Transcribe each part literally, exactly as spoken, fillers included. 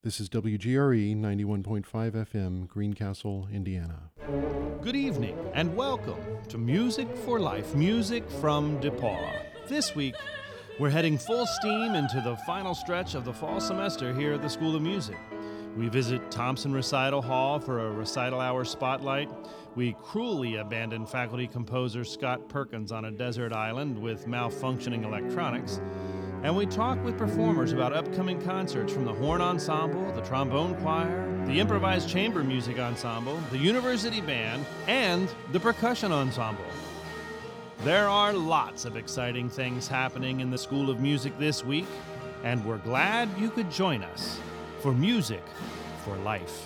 This is W G R E ninety-one point five F M, Greencastle, Indiana. Good evening and welcome to Music for Life, music from DePaul. This week, we're heading full steam into the final stretch of the fall semester here at the School of Music. We visit Thompson Recital Hall for a recital hour spotlight. We cruelly abandon faculty composer Scott Perkins on a desert island with malfunctioning electronics. And we talk with performers about upcoming concerts from the Horn Ensemble, the Trombone Choir, the Improvised Chamber Music Ensemble, the University Band, and the Percussion Ensemble. There are lots of exciting things happening in the School of Music this week, and we're glad you could join us for Music for Life.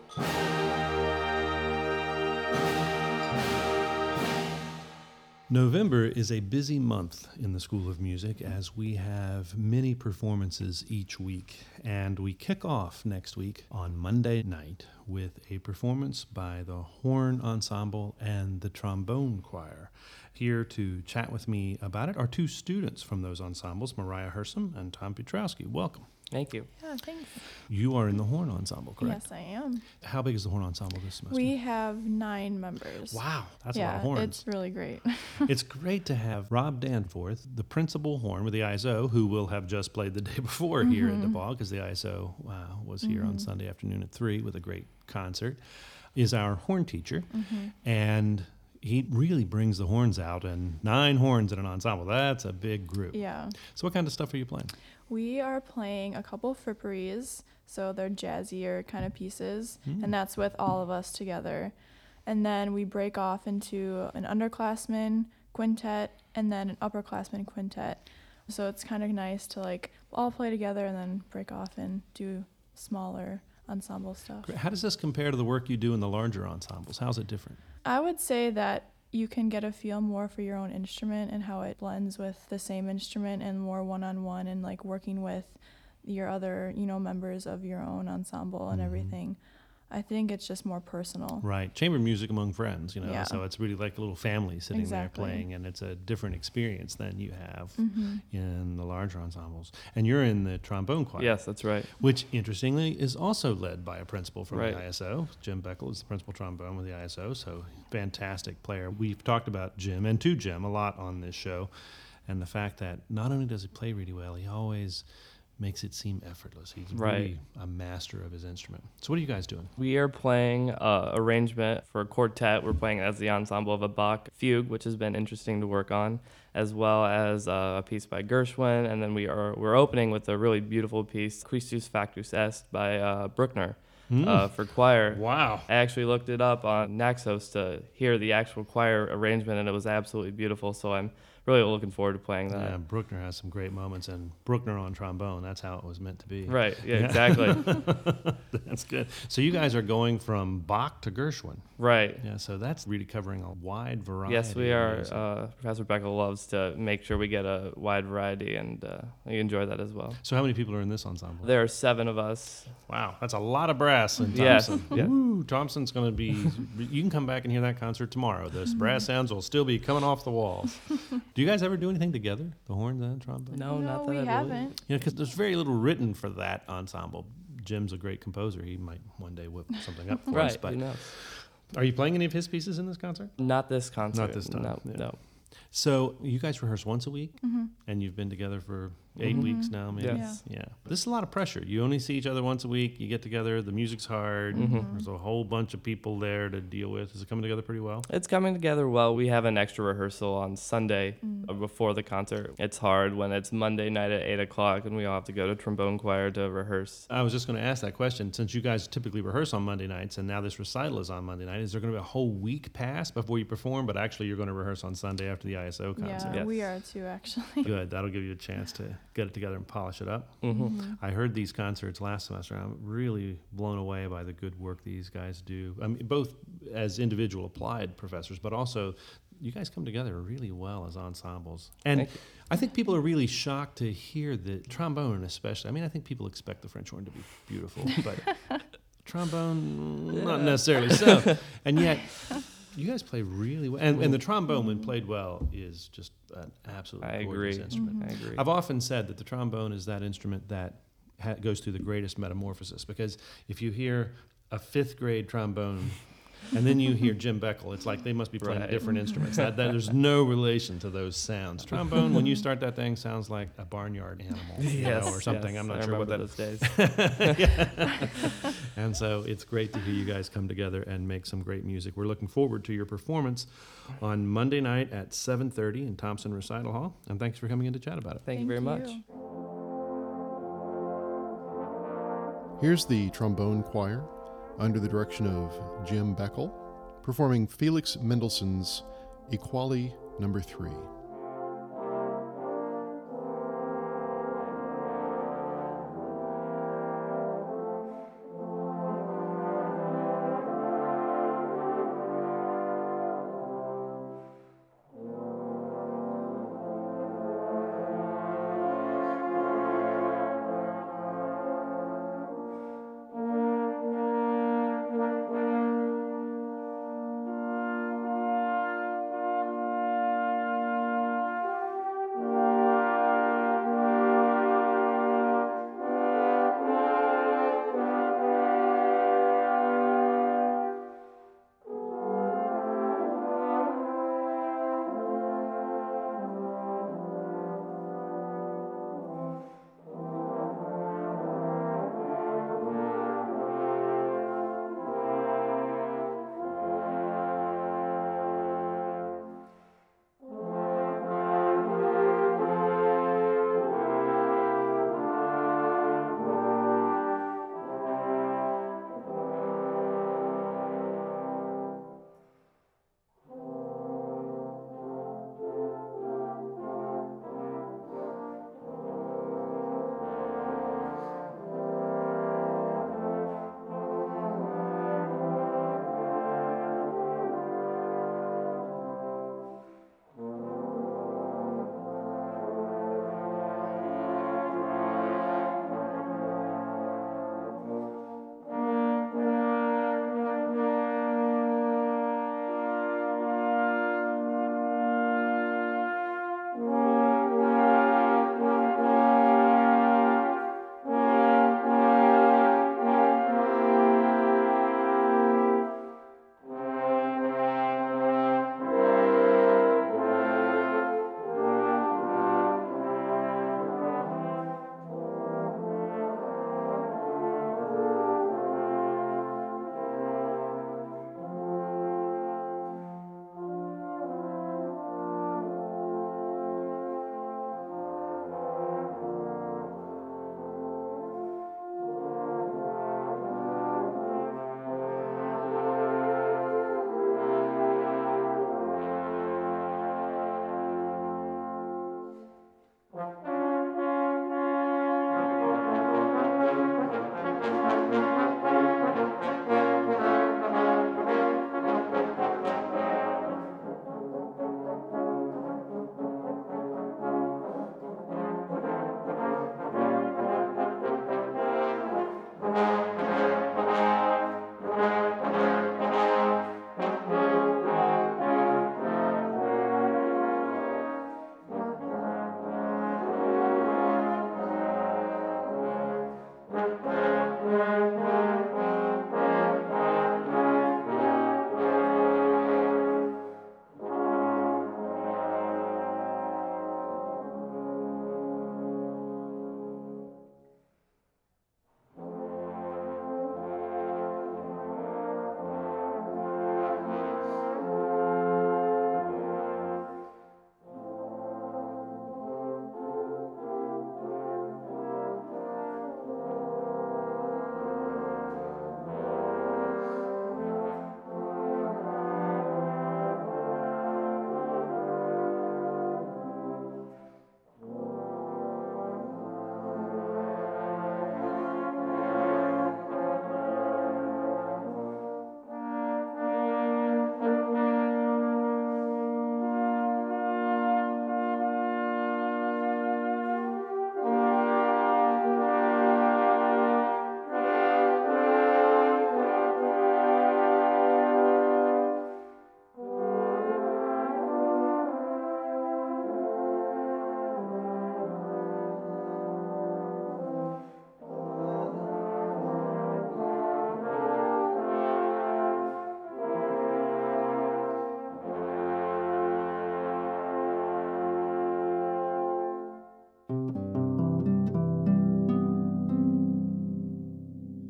November is a busy month in the School of Music as we have many performances each week. And we kick off next week on Monday night with a performance by the Horn Ensemble and the Trombone Choir. Here to chat with me about it are two students from those ensembles, Mariah Hersom and Tom Piotrowski. Welcome. Thank you. Yeah, thanks. You are in the Horn Ensemble, correct? Yes, I am. How big is the Horn Ensemble this semester? We have nine members. Wow, that's yeah, a lot of horns. It's really great. It's great to have Rob Danforth, the principal horn with the I S O, who will have just played the day before mm-hmm. here at DePaul, because the I S O uh, was here mm-hmm. on Sunday afternoon at three with a great concert, is our horn teacher. Mm-hmm. And he really brings the horns out, and nine horns in an ensemble. That's a big group. Yeah. So what kind of stuff are you playing? We are playing a couple fripperies, so they're jazzier kind of pieces, mm. and that's with all of us together. And then we break off into an underclassmen quintet and then an upperclassmen quintet. So it's kind of nice to like all play together and then break off and do smaller ensemble stuff. How does this compare to the work you do in the larger ensembles? How's it different? I would say that you can get a feel more for your own instrument and how it blends with the same instrument and more one-on-one and like working with your other, you know, members of your own ensemble and mm-hmm. everything. I think it's just more personal. Right. Chamber music among friends, you know, yeah. so it's really like a little family sitting exactly. there playing, and it's a different experience than you have mm-hmm. in the larger ensembles. And you're in the trombone choir. Yes, that's right. Which, interestingly, is also led by a principal from right. the I S O. Jim Beckel is the principal trombone with the I S O, so fantastic player. We've talked about Jim, and to Jim, a lot on this show, and the fact that not only does he play really well, he always makes it seem effortless. He's right. really a master of his instrument. So what are you guys doing? We are playing uh, arrangement for a quartet. We're playing as the ensemble of a Bach fugue, which has been interesting to work on, as well as uh, a piece by Gershwin. And then we are, we're opening with a really beautiful piece, Christus Factus Est by uh, Bruckner. Mm. Uh, for choir. Wow. I actually looked it up on Naxos to hear the actual choir arrangement, and it was absolutely beautiful, so I'm really looking forward to playing that. Yeah, Bruckner has some great moments, and Bruckner on trombone, that's how it was meant to be. Right, yeah, yeah. Exactly. That's good. So you guys are going from Bach to Gershwin. Right. Yeah, so that's really covering a wide variety. Yes, we are. Uh, Professor Beckel loves to make sure we get a wide variety, and uh, we enjoy that as well. So how many people are in this ensemble? There are seven of us. Wow, that's a lot of brass in yes. Thompson. Yeah. Woo, Thompson's going to be, you can come back and hear that concert tomorrow. Those brass sounds will still be coming off the walls. Do you guys ever do anything together, the horns and the trombone? No, no not that we I haven't. believe. You know, because there's very little written for that ensemble. Jim's a great composer. He might one day whip something up for right, us. But who knows? Are you playing any of his pieces in this concert? Not this concert. Not this time. No, yeah. no. So you guys rehearse once a week, Mm-hmm. and you've been together for eight Mm-hmm. weeks now, maybe? Yes. Yeah. yeah. This is a lot of pressure. You only see each other once a week. You get together. The music's hard. Mm-hmm. There's a whole bunch of people there to deal with. Is it coming together pretty well? It's coming together well. We have an extra rehearsal on Sunday Mm. uh, before the concert. It's hard when it's Monday night at eight o'clock and we all have to go to trombone choir to rehearse. I was just going to ask that question. Since you guys typically rehearse on Monday nights, and now this recital is on Monday night, is there going to be a whole week pass before you perform, but actually you're going to rehearse on Sunday after the I S O concert? Yeah, Yes. we are too, actually. Good. That'll give you a chance to get it together and polish it up. Mm-hmm. Mm-hmm. I heard these concerts last semester. I'm really blown away by the good work these guys do. I mean, both as individual applied professors, but also you guys come together really well as ensembles. And Thank you. I think people are really shocked to hear the trombone, especially. I mean, I think people expect the French horn to be beautiful, but trombone, not necessarily so. And yet, you guys play really well. And, and the trombone, when played well, is just an absolutely I gorgeous agree. instrument. I agree. I've often said that the trombone is that instrument that ha- goes through the greatest metamorphosis. Because if you hear a fifth grade trombone and then you hear Jim Beckel, it's like they must be playing Right. different instruments. That, that, there's no relation to those sounds. Trombone, when you start that thing, sounds like a barnyard animal, you Yes, know, or something. yes, I'm not I sure what that remember those days. And so it's great to hear you guys come together and make some great music. We're looking forward to your performance on Monday night at seven thirty in Thompson Recital Hall. And thanks for coming in to chat about it. Thank, you very much. Here's the trombone choir under the direction of Jim Beckel performing Felix Mendelssohn's Equali number three.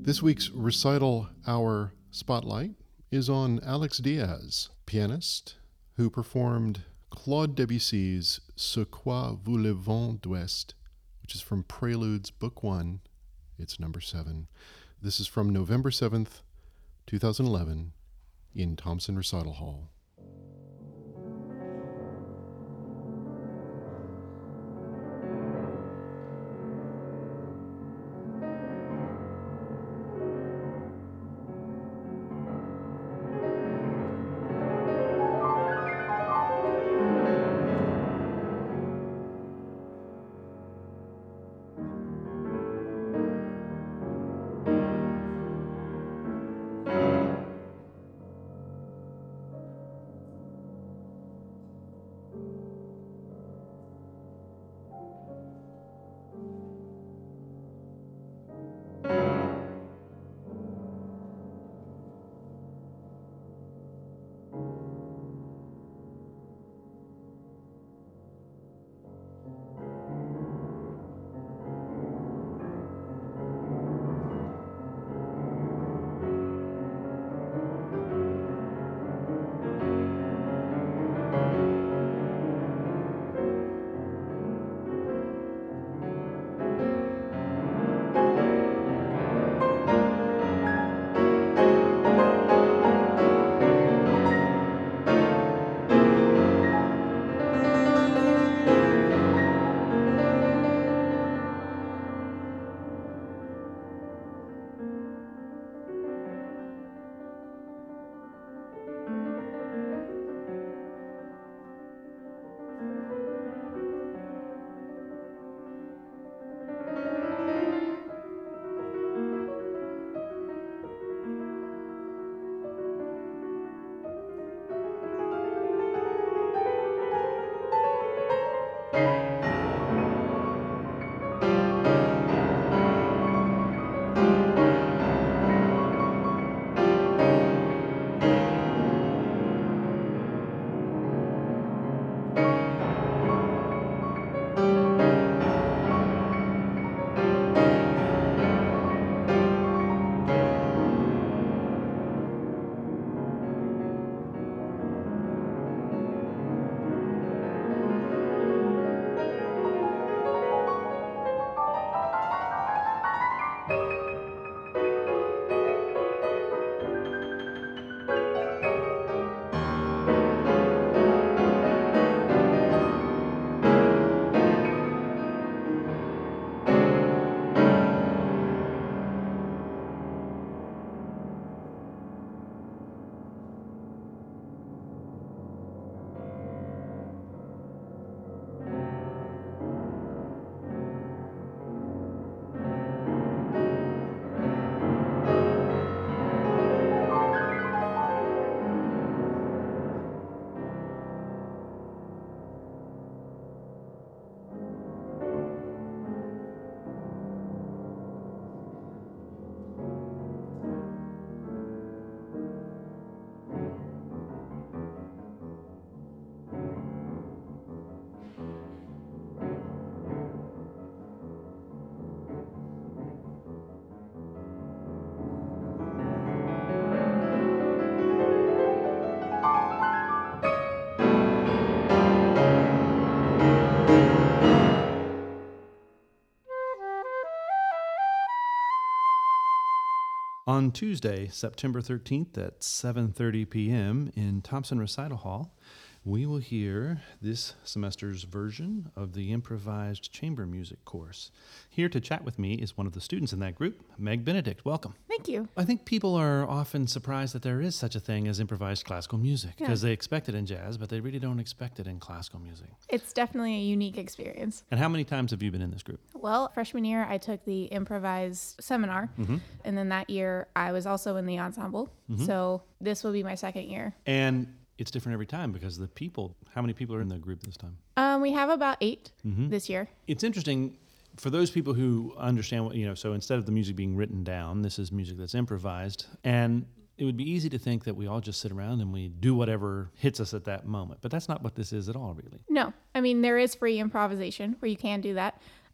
This week's recital hour spotlight is on Alex Diaz, pianist, who performed Claude Debussy's Ce quoi vous le vent d'Ouest, which is from Preludes, Book One. It's number seven. This is from November seventh, twenty eleven, in Thompson Recital Hall. On Tuesday, September thirteenth at seven thirty p.m. in Thompson Recital Hall, we will hear this semester's version of the improvised chamber music course. Here to chat with me is one of the students in that group, Meg Benedict. Welcome. Thank you. I think people are often surprised that there is such a thing as improvised classical music because Yeah. they expect it in jazz, but they really don't expect it in classical music. It's definitely a unique experience. And how many times have you been in this group? Well, freshman year, I took the improvised seminar, Mm-hmm. and then that year, I was also in the ensemble. Mhm. So this will be my second year. And it's different every time because the people, how many people are in the group this time? Um, we have about eight Mhm. this year. It's interesting for those people who understand what, you know, so instead of the music being written down, this is music that's improvised. And it would be easy to think that we all just sit around and we do whatever hits us at that moment. But that's not what this is at all, really. No, I mean, there is free improvisation where you can do that.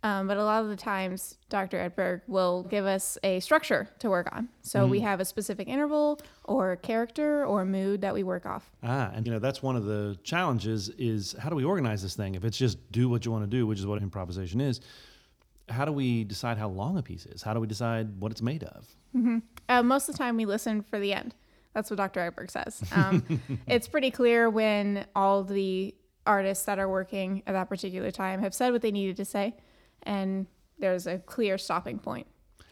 Um, but a lot of the times, Doctor Edberg will give us a structure to work on. So we have a specific interval or character or mood that we work off. Ah, and you know, that's one of the challenges is how do we organize this thing? If it's just do what you want to do, which is what improvisation is, how do we decide how long a piece is? How do we decide what it's made of? Mm-hmm. Uh, most of the time we listen for the end. That's what Doctor Edberg says. Um, it's pretty clear when all the artists that are working at that particular time have said what they needed to say, and there's a clear stopping point.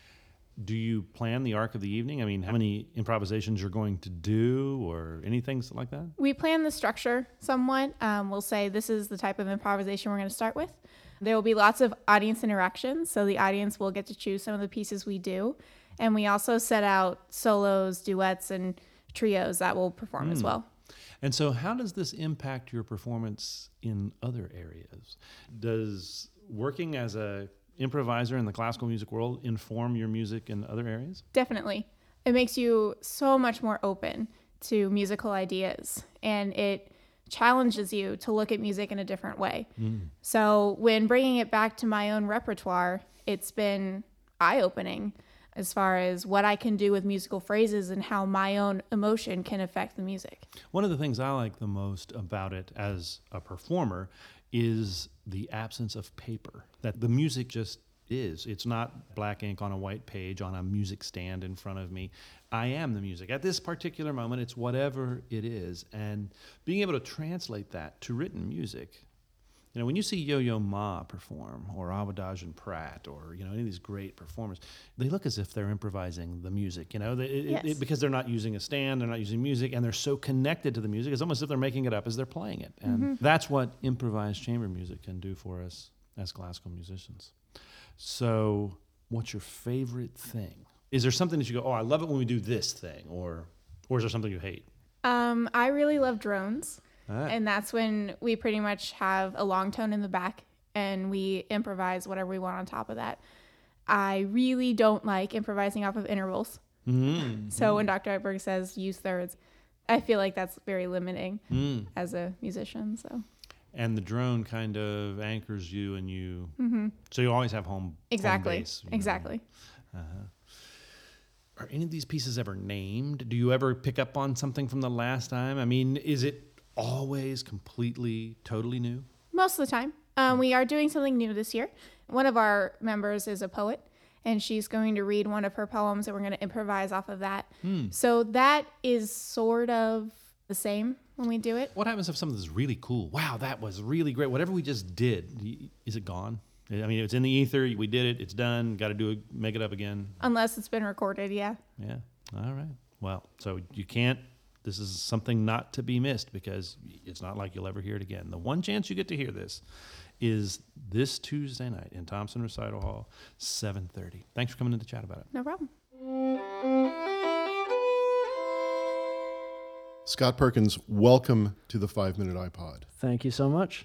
Do you plan the arc of the evening? I mean, how many improvisations you're going to do or anything like that? We plan the structure somewhat. Um, we'll say this is the type of improvisation we're going to start with. There will be lots of audience interaction, so the audience will get to choose some of the pieces we do. And we also set out solos, duets, and trios that will perform mm. as well. And so how does this impact your performance in other areas? Does working as a improviser in the classical music world inform your music in other areas? Definitely. It makes you so much more open to musical ideas, and it challenges you to look at music in a different way. Mm. So when bringing it back to my own repertoire, it's been eye-opening as far as what I can do with musical phrases and how my own emotion can affect the music. One of the things I like the most about it as a performer is the absence of paper, that the music just is. It's not black ink on a white page on a music stand in front of me. I am the music. At this particular moment, it's whatever it is. And being able to translate that to written music, you know, when you see Yo-Yo Ma perform, or Awadaj Pratt, or, you know, any of these great performers, they look as if they're improvising the music, you know, they, yes. it, it, because they're not using a stand, they're not using music, and they're so connected to the music. It's almost as if they're making it up as they're playing it. And mm-hmm. that's what improvised chamber music can do for us as classical musicians. So what's your favorite thing? Is there something that you go, oh, I love it when we do this thing, or or is there something you hate? Um, I really love drones. Ah. And that's when we pretty much have a long tone in the back and we improvise whatever we want on top of that. I really don't like improvising off of intervals. Mm-hmm. So when Doctor Edberg says use thirds, I feel like that's very limiting mm. as a musician. So. And the drone kind of anchors you, and you, mm-hmm. so you always have home, exactly. home base. Exactly. Uh-huh. Are any of these pieces ever named? Do you ever pick up on something from the last time? I mean, is it always completely, totally new? Most of the time. Um, we are doing something new this year. One of our members is a poet, and she's going to read one of her poems, and we're going to improvise off of that. Mm. So that is sort of the same when we do it. What happens if something's really cool? Wow, that was really great. Whatever we just did, is it gone? I mean, it's in the ether. We did it. It's done. Got to do it. Make it up again. Unless it's been recorded, yeah. Yeah. All right. Well, so you can't. This is something not to be missed because it's not like you'll ever hear it again. The one chance you get to hear this is this Tuesday night in Thompson Recital Hall, seven thirty. Thanks for coming in to chat about it. No problem. Scott Perkins, welcome to the Five Minute iPod. Thank you so much.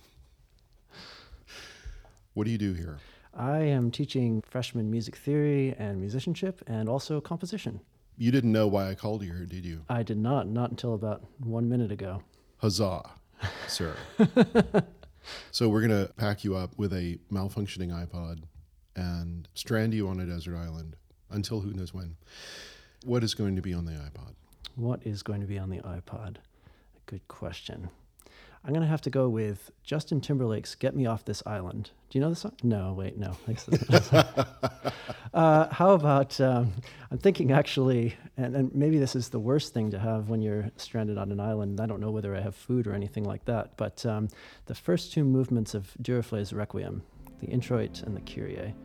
What do you do here? I am teaching freshman music theory and musicianship and also composition. You didn't know why I called you here, did you? I did not, not until about one minute ago. Huzzah, sir. So we're going to pack you up with a malfunctioning iPod and strand you on a desert island until who knows when. What is going to be on the iPod? What is going to be on the iPod? Good question. I'm going to have to go with Justin Timberlake's Get Me Off This Island. Do you know the song? No, wait, no. uh, how about, um, I'm thinking actually, and, and maybe this is the worst thing to have when you're stranded on an island. I don't know whether I have food or anything like that, but um, the first two movements of Duruflé's Requiem, the Introit and the Kyrie.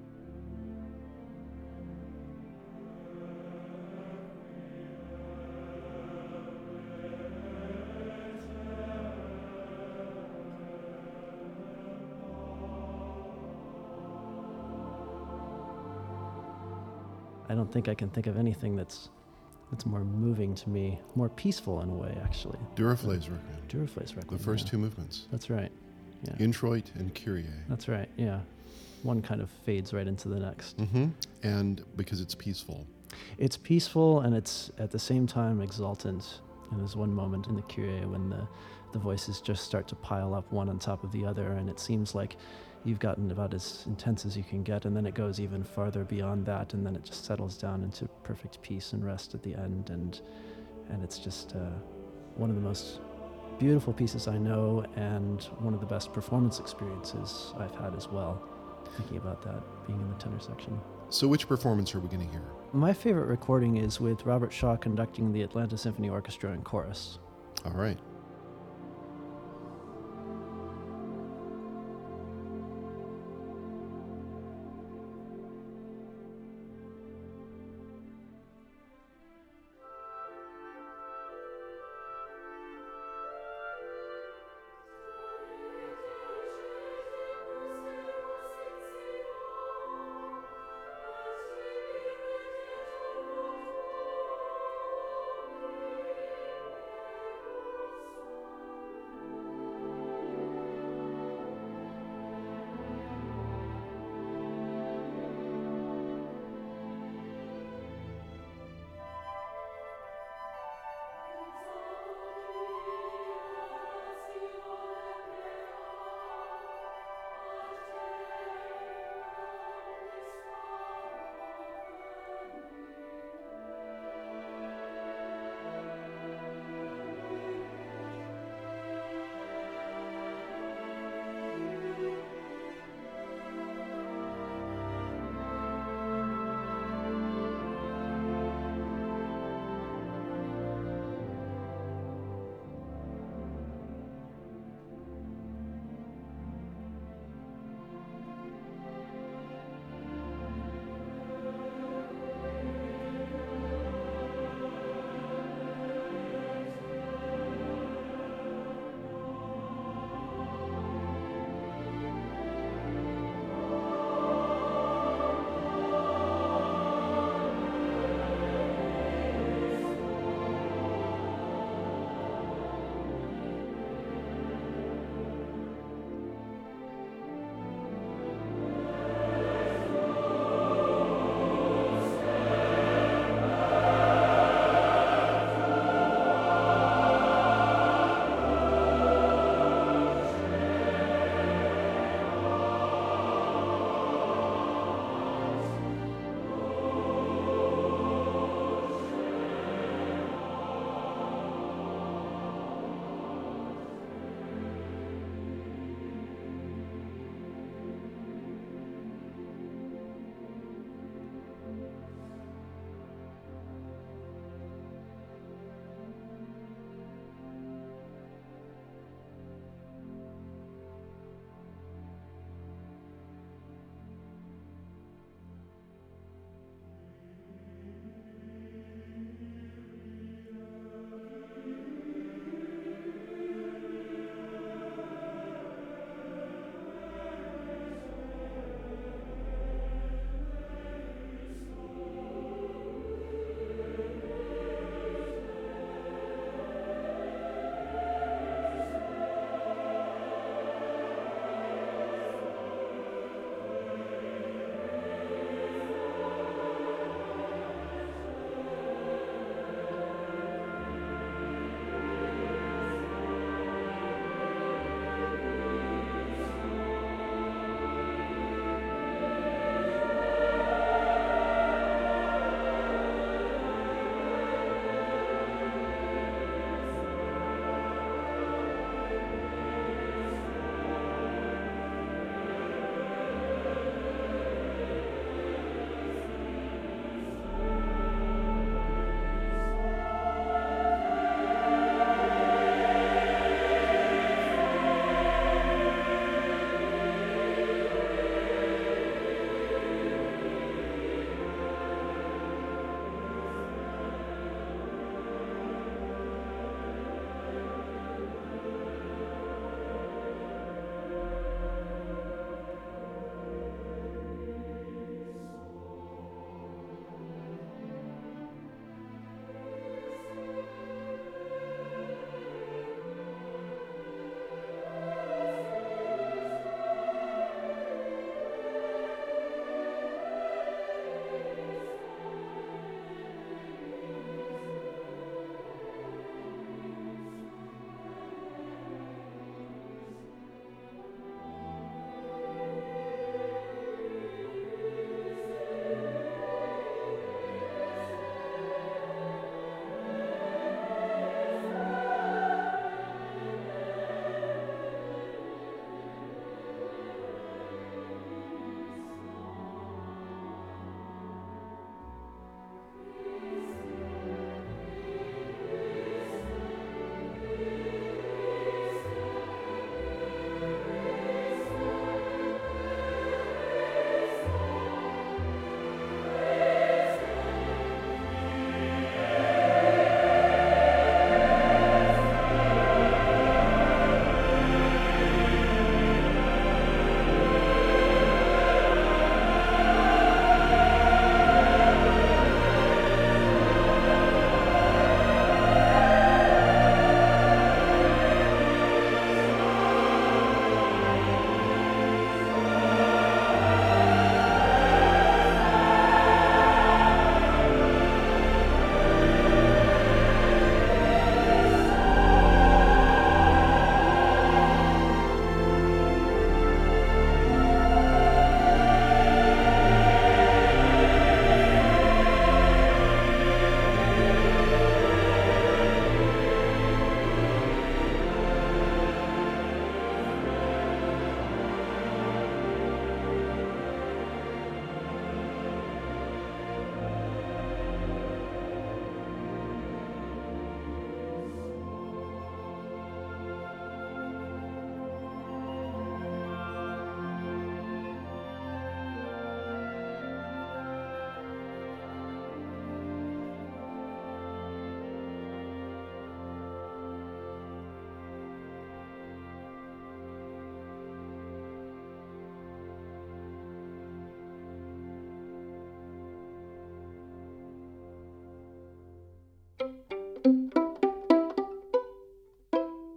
I don't think I can think of anything that's that's more moving to me, more peaceful in a way, actually. Duruflé's Requiem. Duruflé's Requiem. The first yeah. two movements. That's right. Yeah. Introit and Kyrie. That's right. Yeah. One kind of fades right into the next. Mm-hmm. And because it's peaceful. It's peaceful and it's at the same time exultant. And there's one moment in the Kyrie when the the voices just start to pile up one on top of the other, and it seems like you've gotten about as intense as you can get, and then it goes even farther beyond that, and then it just settles down into perfect peace and rest at the end, and and it's just uh, one of the most beautiful pieces I know, and one of the best performance experiences I've had as well, thinking about that being in the tenor section. So which performance are we going to hear? My favorite recording is with Robert Shaw conducting the Atlanta Symphony Orchestra and chorus. All right.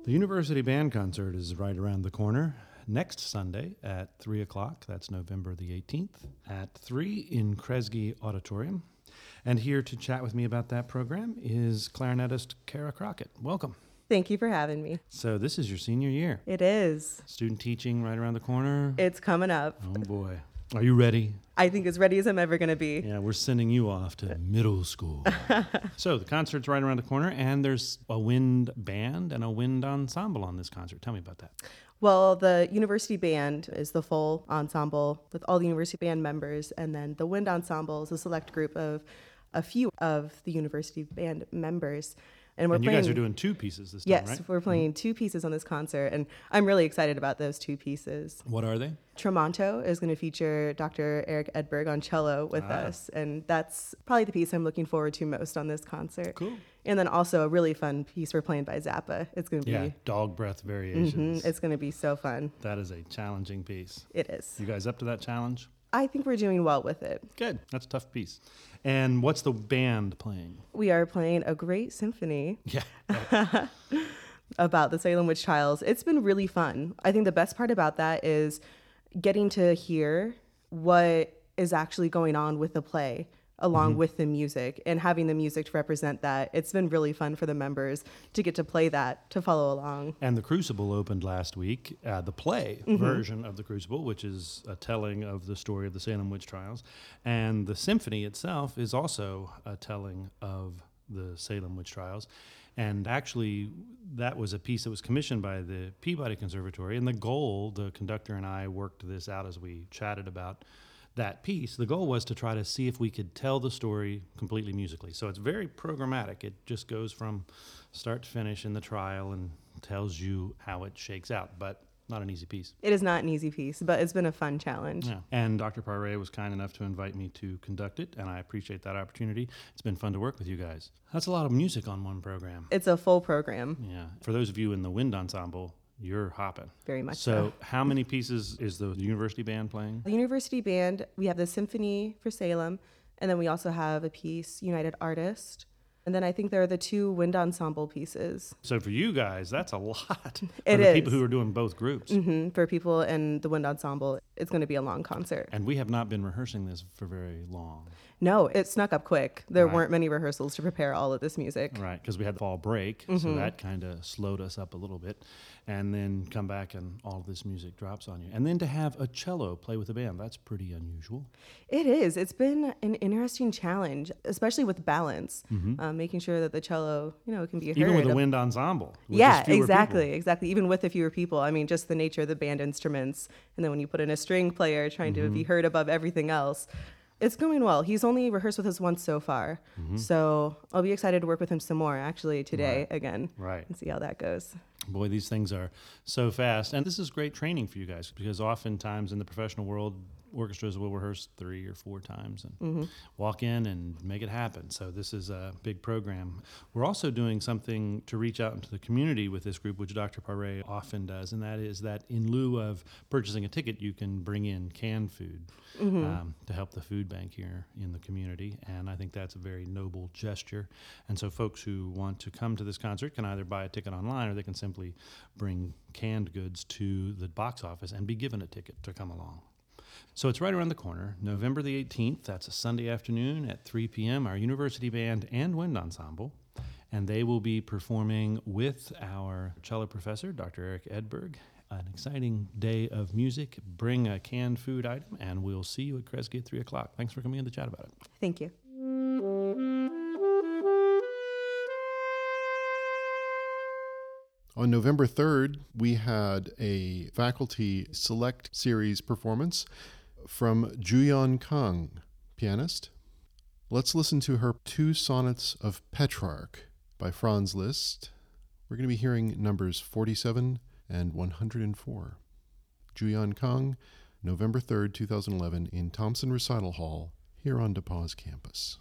The University Band Concert is right around the corner. Next Sunday at three o'clock, that's November the eighteenth, at three in Kresge Auditorium. And here to chat with me about that program is clarinetist Kara Crockett. Welcome. Thank you for having me. So this is your senior year. It is. Student teaching right around the corner. It's coming up. Oh boy. Are you ready? I think as ready as I'm ever going to be. Yeah, we're sending you off to middle school. So the concert's right around the corner, and there's a wind band and a wind ensemble on this concert. Tell me about that. Well, the university band is the full ensemble with all the university band members, and then the wind ensemble is a select group of a few of the university band members. And we're and you playing, guys are doing two pieces this time, yes, right? Yes, we're playing mm-hmm. two pieces on this concert, and I'm really excited about those two pieces. What are they? Tremonto is going to feature Doctor Eric Edberg on cello with ah. us, and that's probably the piece I'm looking forward to most on this concert. Cool. And then also a really fun piece we're playing by Zappa. It's going to yeah, be... Dog Breath Variations. Mm-hmm, it's going to be so fun. That is a challenging piece. It is. You guys up to that challenge? I think we're doing well with it. Good. That's a tough piece. And what's the band playing? We are playing a great symphony. Yeah. About the Salem witch trials. It's been really fun. I think the best part about that is getting to hear what is actually going on with the play along mm-hmm. with the music and having the music to represent that. It's been really fun for the members to get to play that, to follow along. And The Crucible opened last week, uh, the play mm-hmm. version of The Crucible, which is a telling of the story of the Salem witch trials. And the symphony itself is also a telling of the Salem witch trials. And actually, that was a piece that was commissioned by the Peabody Conservatory. And the goal, the conductor and I worked this out as we chatted about that piece. The goal was to try to see if we could tell the story completely musically. So it's very programmatic. It just goes from start to finish in the trial and tells you how it shakes out, but not an easy piece. It is not an easy piece, but it's been a fun challenge. Yeah. And Doctor Paré was kind enough to invite me to conduct it, and I appreciate that opportunity. It's been fun to work with you guys. That's a lot of music on one program. It's a full program. Yeah. For those of you in the wind ensemble, you're hopping. Very much so. So How many pieces is the university band playing? The university band, we have the Symphony for Salem, and then we also have a piece, United Artist. And then I think there are the two wind ensemble pieces. So for you guys, that's a lot. For it the is. people who are doing both groups. Mm-hmm. For people in the wind ensemble, it's going to be a long concert. And we have not been rehearsing this for very long. No, it snuck up quick. There right. weren't many rehearsals to prepare all of this music. Right, because we had the fall break, mm-hmm. so that kind of slowed us up a little bit. And then come back and all of this music drops on you. And then to have a cello play with a band, that's pretty unusual. It is. It's been an interesting challenge, especially with balance, mm-hmm. um, making sure that the cello, you know, can be heard. Even with a wind ensemble. Yeah, exactly, people. exactly. Even with a fewer people. I mean, just the nature of the band instruments. And then when you put in a string player trying mm-hmm. to be heard above everything else, it's going well. He's only rehearsed with us once so far. Mm-hmm. So I'll be excited to work with him some more, actually, today right. again. Right. And see how that goes. Boy, these things are so fast. And this is great training for you guys, because oftentimes in the professional world, orchestras will rehearse three or four times and mm-hmm. walk in and make it happen. So this is a big program. We're also doing something to reach out into the community with this group, which Doctor Paré often does, and that is that in lieu of purchasing a ticket, you can bring in canned food mm-hmm. um, to help the food bank here in the community. And I think that's a very noble gesture. And so folks who want to come to this concert can either buy a ticket online or they can simply bring canned goods to the box office and be given a ticket to come along. So it's right around the corner, November the eighteenth. That's a Sunday afternoon at three p.m. Our university band and wind ensemble, and they will be performing with our cello professor, Doctor Eric Edberg. An exciting day of music. Bring a canned food item, and we'll see you at Kresge at three o'clock. Thanks for coming in to chat about it. Thank you. On November third, we had a faculty select series performance from Juyeon Kang, pianist. Let's listen to her two sonnets of Petrarch by Franz Liszt. We're going to be hearing numbers forty-seven and one hundred four. Juyeon Kang, November third, twenty eleven, in Thompson Recital Hall, here on DePauw's campus.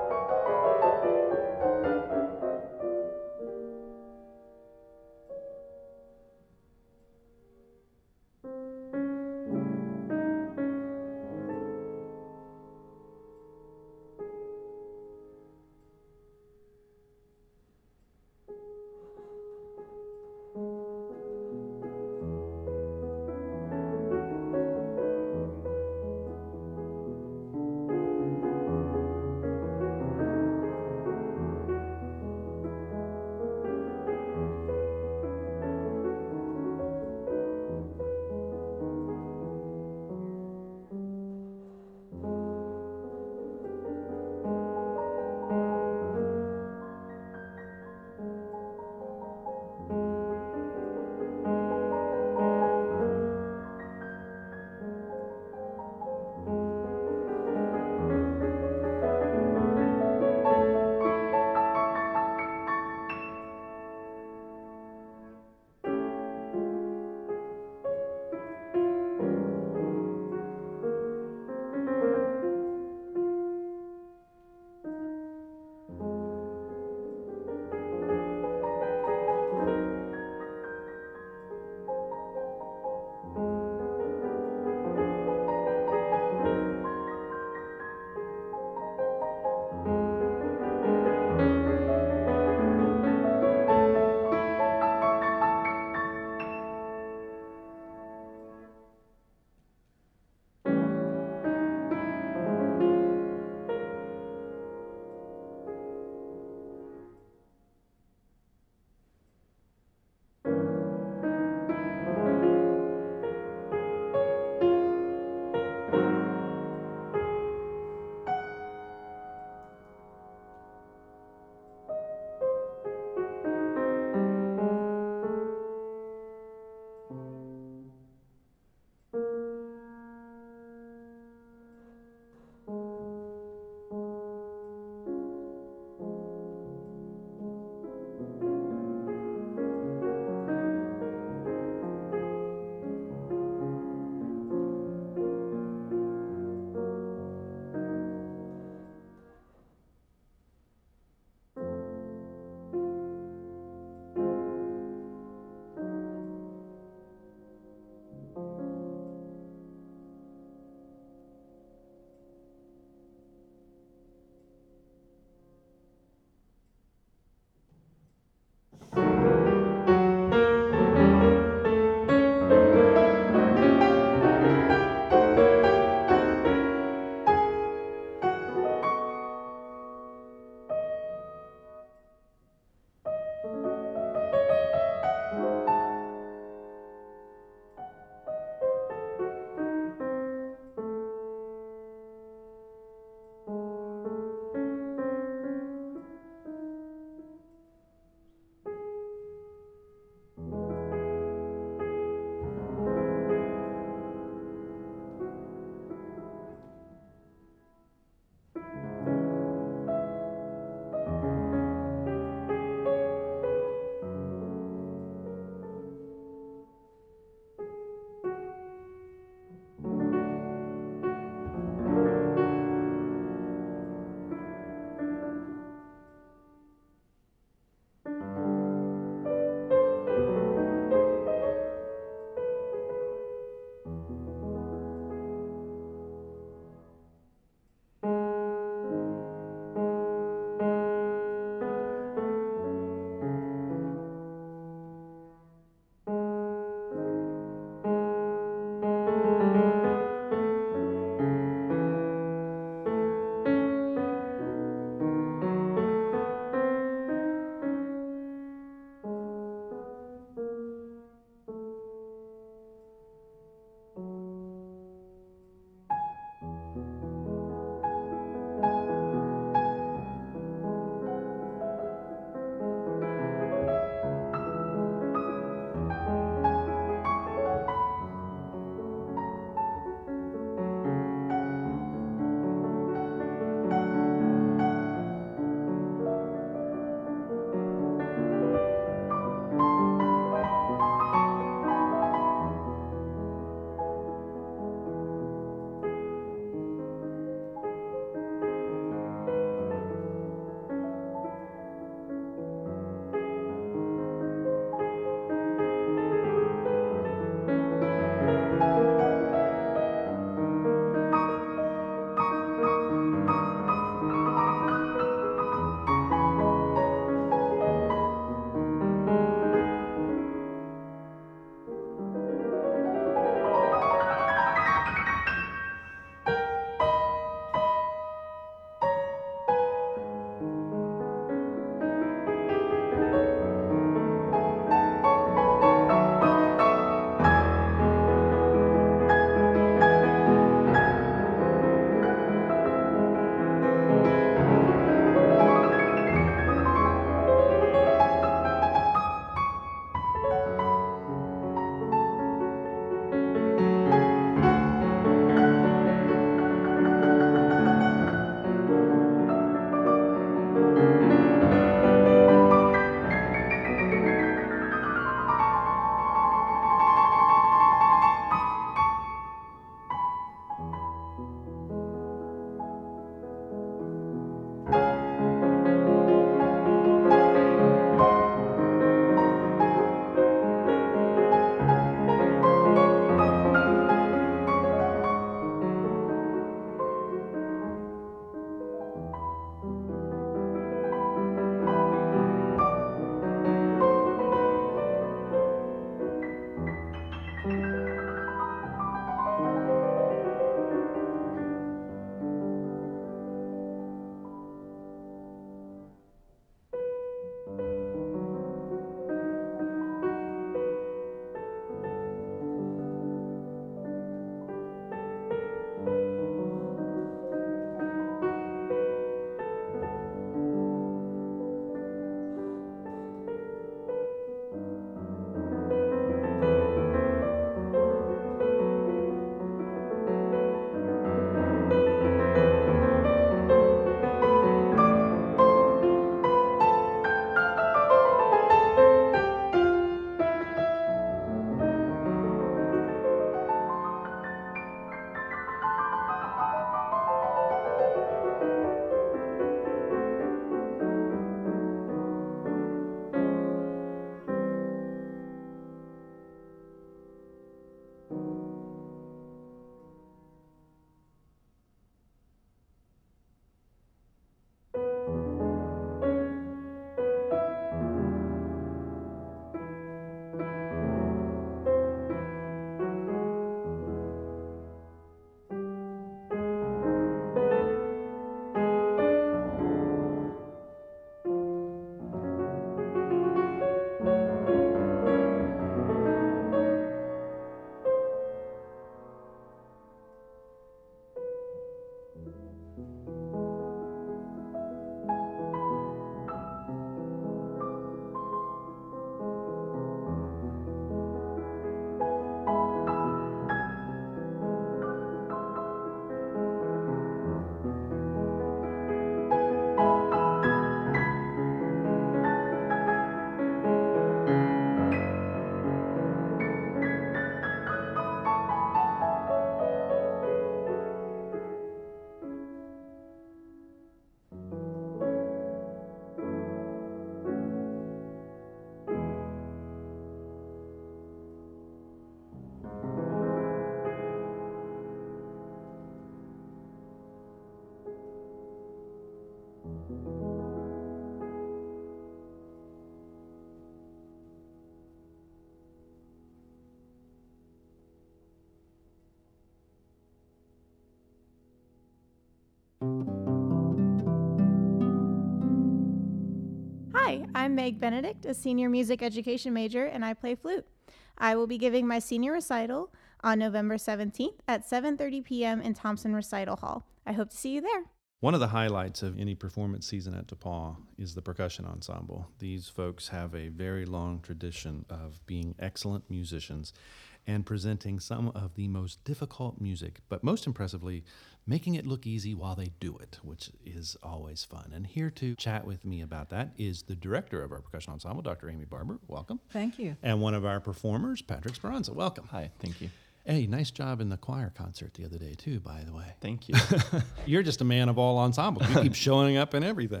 Hi, I'm Meg Benedict, a senior music education major, and I play flute. I will be giving my senior recital on November seventeenth at seven thirty p.m. in Thompson Recital Hall. I hope to see you there. One of the highlights of any performance season at DePaul is the percussion ensemble. These folks have a very long tradition of being excellent musicians and presenting some of the most difficult music, but most impressively, making it look easy while they do it, which is always fun. And here to chat with me about that is the director of our percussion ensemble, Doctor Amy Barber. Welcome. Thank you. And one of our performers, Patrick Speranza. Welcome. Hi, thank you. Hey, nice job in the choir concert the other day, too, by the way. Thank you. You're just a man of all ensembles. You keep showing up in everything.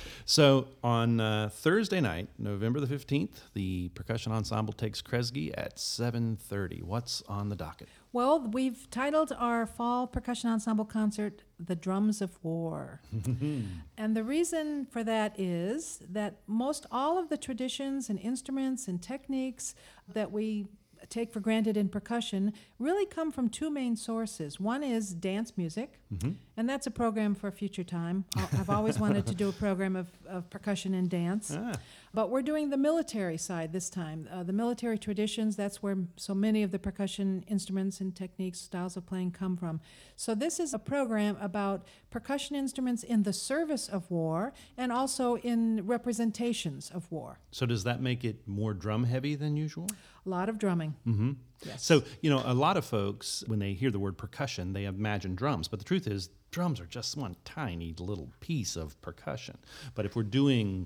So on uh, Thursday night, November the fifteenth, the percussion ensemble takes Kresge at seven thirty. What's on the docket? Well, we've titled our fall percussion ensemble concert The Drums of War. And the reason for that is that most all of the traditions and instruments and techniques that we take for granted in percussion really come from two main sources. One is dance music, mm-hmm. and that's a program for a future time. I've always wanted to do a program of, of percussion and dance. Ah. But we're doing the military side this time. Uh, the military traditions, that's where so many of the percussion instruments and techniques, styles of playing come from. So this is a program about percussion instruments in the service of war and also in representations of war. So does that make it more drum heavy than usual? A lot of drumming. Mm-hmm. Yes. So, you know, a lot of folks, when they hear the word percussion, they imagine drums. But the truth is, drums are just one tiny little piece of percussion. But if we're doing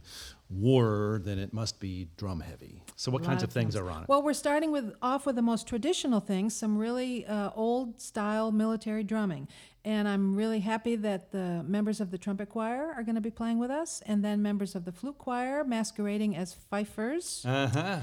war, then it must be drum heavy. So what kinds of, of things are on it? Well, we're starting with off with the most traditional things, some really uh, old-style military drumming. And I'm really happy that the members of the trumpet choir are going to be playing with us, and then members of the flute choir masquerading as fifers. Uh-huh.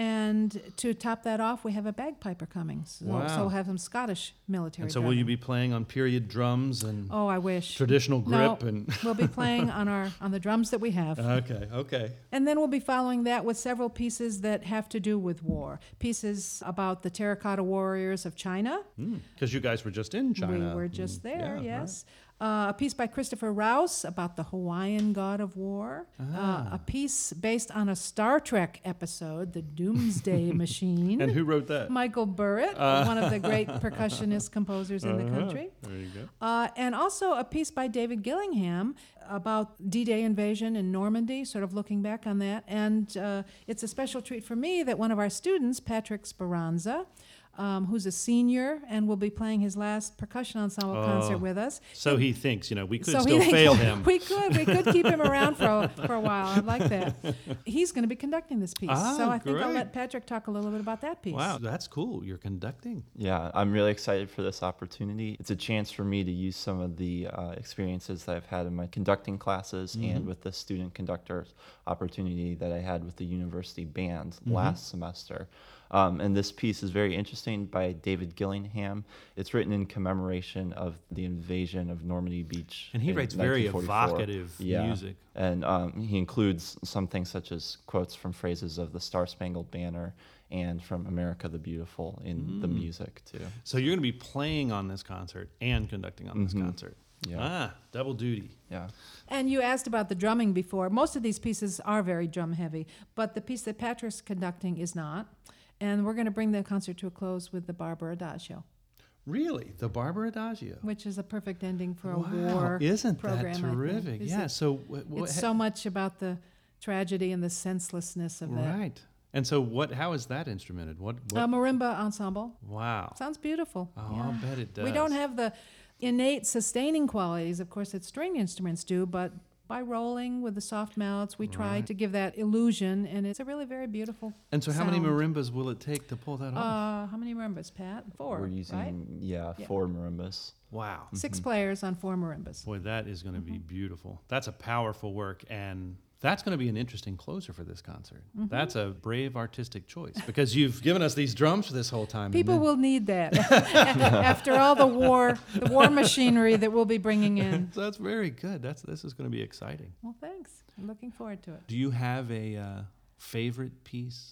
And to top that off, we have a bagpiper coming. So, wow. so we'll have some Scottish military And so drumming. will you be playing on period drums and oh, I wish. traditional grip? No, and we'll be playing on our on the drums that we have. Okay, okay. And then we'll be following that with several pieces that have to do with war. Pieces about the terracotta warriors of China. Because mm, you guys were just in China. We were just there, yeah, yes. Right. Uh, a piece by Christopher Rouse about the Hawaiian god of war. Ah. Uh, a piece based on a Star Trek episode, The Doomsday Machine. And who wrote that? Michael Burritt, uh. one of the great percussionist composers in uh-huh. the country. There you go. Uh, and also a piece by David Gillingham about D-Day invasion in Normandy, sort of looking back on that. And uh, it's a special treat for me that one of our students, Patrick Speranza, Um, who's a senior and will be playing his last percussion ensemble oh, concert with us. So he thinks, you know, we could so still fail him. We could. We could keep him around for a, for a while. I'd like that. He's going to be conducting this piece. Ah, so I think great. I'll let Patrick talk a little bit about that piece. Wow, that's cool. You're conducting. Yeah, I'm really excited for this opportunity. It's a chance for me to use some of the uh, experiences that I've had in my conducting classes mm-hmm. and with the student conductor opportunity that I had with the university band mm-hmm. last semester. Um, and this piece is very interesting by David Gillingham. It's written in commemoration of the invasion of Normandy Beach. And he writes very evocative yeah. music. And um, he includes some things such as quotes from phrases of the Star Spangled Banner and from America the Beautiful in mm. the music, too. So you're going to be playing on this concert and conducting on this mm-hmm. concert. Yeah. Ah, double duty. Yeah. And you asked about the drumming before. Most of these pieces are very drum heavy, but the piece that Patrick's conducting is not. And we're going to bring the concert to a close with the Barber Adagio. Really? The Barber Adagio? Which is a perfect ending for a wow. war Isn't program, that terrific? Yeah, it, so... Wh- wh- it's so much about the tragedy and the senselessness of that. Right. And so what? How is that instrumented? What? what? A marimba ensemble. Wow. Sounds beautiful. Oh, yeah. I'll bet it does. We don't have the innate sustaining qualities, of course, that string instruments do, but by rolling with the soft mouths, we try right. to give that illusion, and it's a really very beautiful And so how sound. many marimbas will it take to pull that off? Uh, how many marimbas, Pat? Four, We're using, right? yeah, yeah, four marimbas. Wow. Six mm-hmm. players on four marimbas. Boy, that is going to mm-hmm. be beautiful. That's a powerful work, and that's going to be an interesting closer for this concert. Mm-hmm. That's a brave artistic choice, because you've given us these drums for this whole time. People will need that after all the war, the war machinery that we'll be bringing in. So that's very good. That's this is going to be exciting. Well, thanks. I'm looking forward to it. Do you have a uh, favorite piece?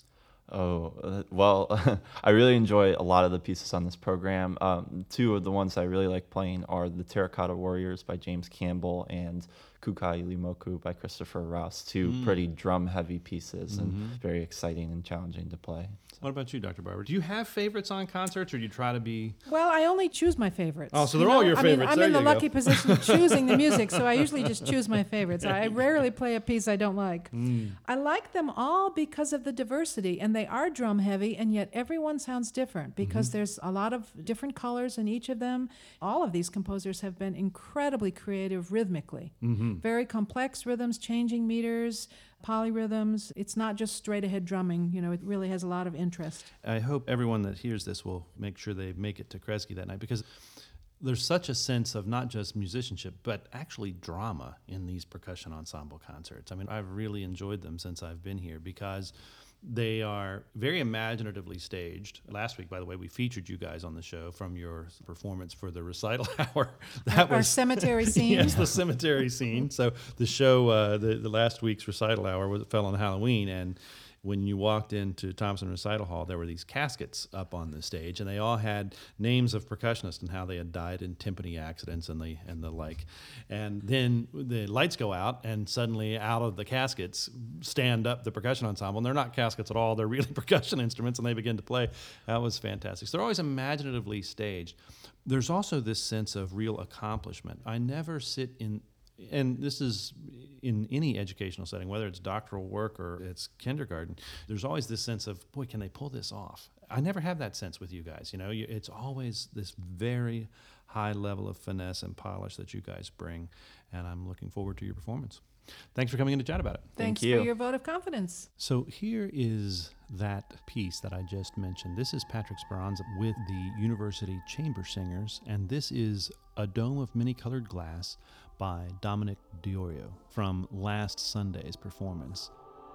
Oh, uh, well, I really enjoy a lot of the pieces on this program. Um, two of the ones I really like playing are the Terracotta Warriors by James Campbell and Kukai Limoku by Christopher Rouse, two Mm. pretty drum-heavy pieces and Mhm. very exciting and challenging to play. What about you, Doctor Barber? Do you have favorites on concerts, or do you try to be... Well, I only choose my favorites. Oh, so you they're all know? your I mean, favorites. I'm There in the you go. lucky position of choosing the music, so I usually just choose my favorites. I rarely play a piece I don't like. Mm. I like them all because of the diversity, and they are drum heavy, and yet everyone sounds different because there's a lot of different colors in each of them. All of these composers have been incredibly creative rhythmically. Mm-hmm. Very complex rhythms, changing meters, polyrhythms. It's not just straight ahead drumming. You know, it really has a lot of interest. I hope everyone that hears this will make sure they make it to Kresge that night, because there's such a sense of not just musicianship, but actually drama in these percussion ensemble concerts. I mean, I've really enjoyed them since I've been here because they are very imaginatively staged. Last week, by the way, we featured you guys on the show from your performance for the recital hour. That Our was cemetery scene. Yes, the cemetery scene. So the show, uh, the, the last week's recital hour was, fell on Halloween, and when you walked into Thompson Recital Hall, there were these caskets up on the stage, and they all had names of percussionists and how they had died in timpani accidents and the and the like. And then the lights go out, and suddenly out of the caskets stand up the percussion ensemble. And they're not caskets at all; they're really percussion instruments, and they begin to play. That was fantastic. So they're always imaginatively staged. There's also this sense of real accomplishment. I never sit in. And this is in any educational setting, whether it's doctoral work or it's kindergarten, there's always this sense of, boy, can they pull this off? I never have that sense with you guys. You know, you, it's always this very high level of finesse and polish that you guys bring, and I'm looking forward to your performance. Thanks for coming in to chat about it. Thanks you. for your vote of confidence. So here is that piece that I just mentioned. This is Patrick Speranza with the University Chamber Singers, and this is A Dome of Many-Colored Glass by Dominic Diorio from last Sunday's performance.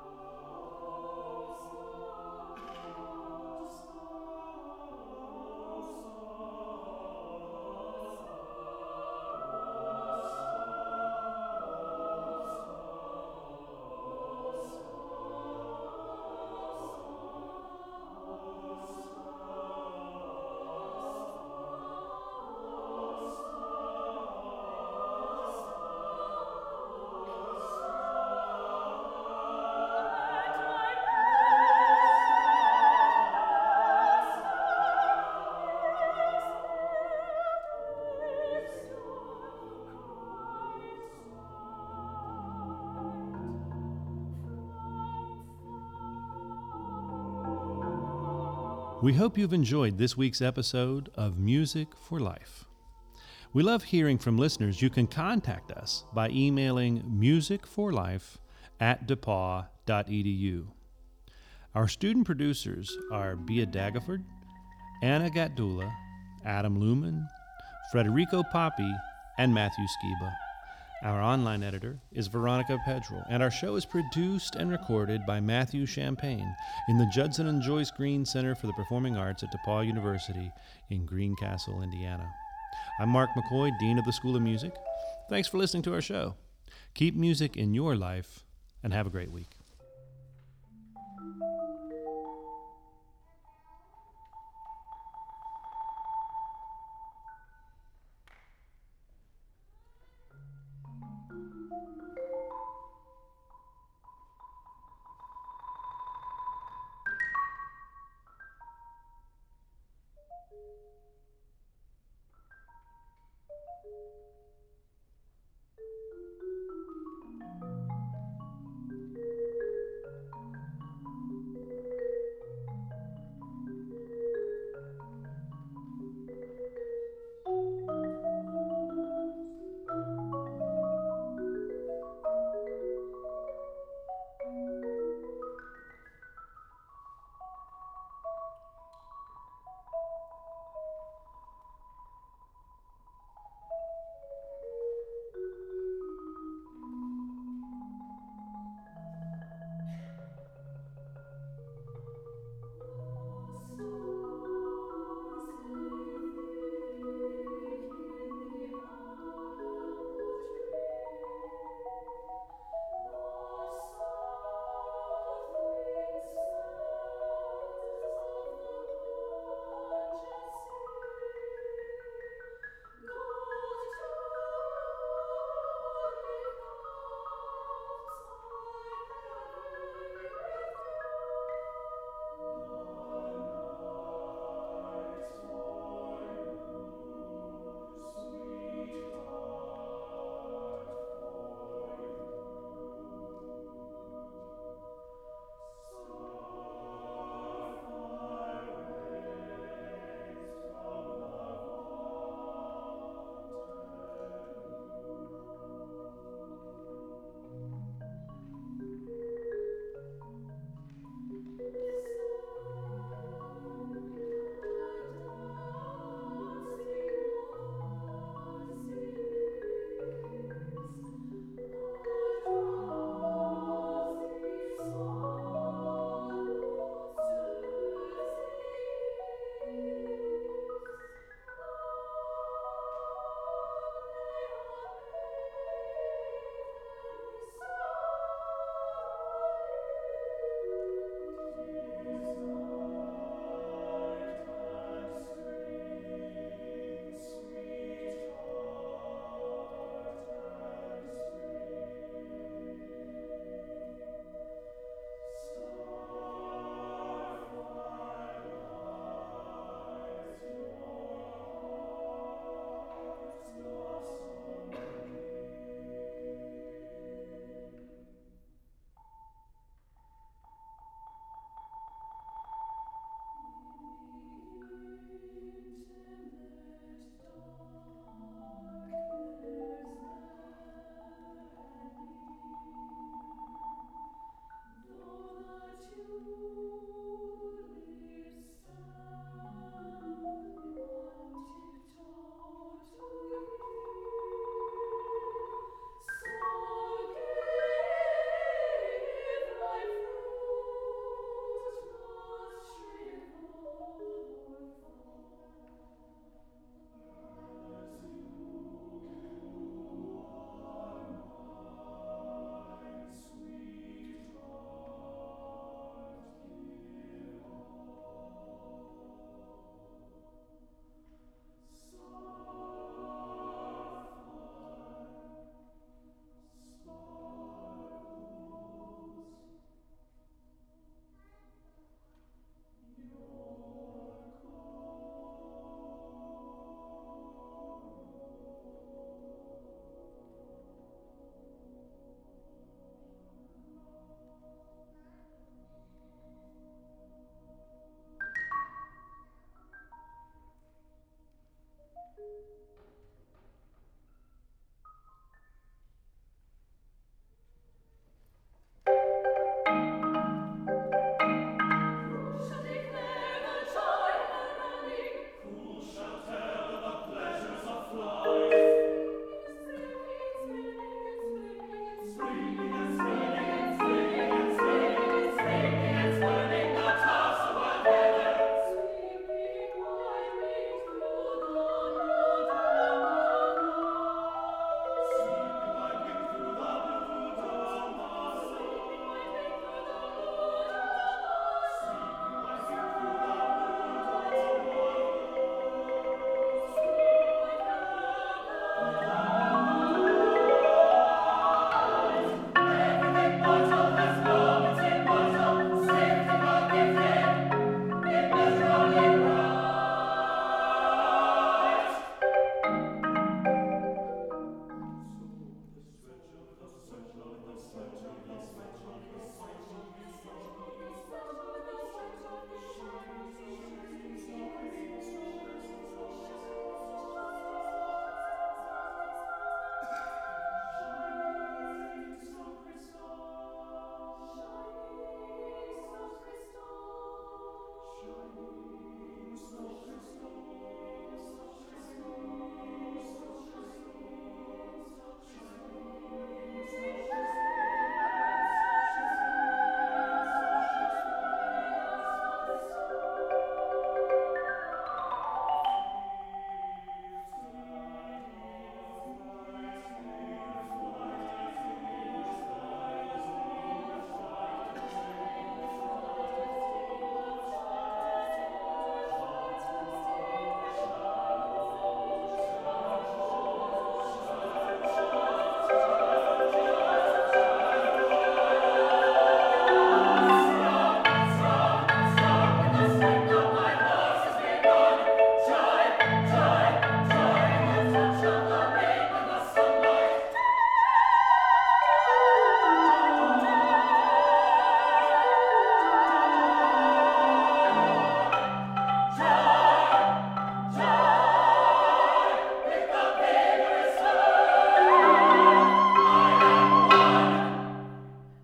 We hope you've enjoyed this week's episode of Music for Life. We love hearing from listeners. You can contact us by emailing musicforlife at depaw dot e d u. Our student producers are Bia Daggerford, Anna Gatdula, Adam Lumen, Federico Papi, and Matthew Skiba. Our online editor is Veronica Pedrell, and our show is produced and recorded by Matthew Champagne in the Judson and Joyce Green Center for the Performing Arts at DePaul University in Greencastle, Indiana. I'm Mark McCoy, Dean of the School of Music. Thanks for listening to our show. Keep music in your life, and have a great week.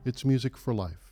It's music for life.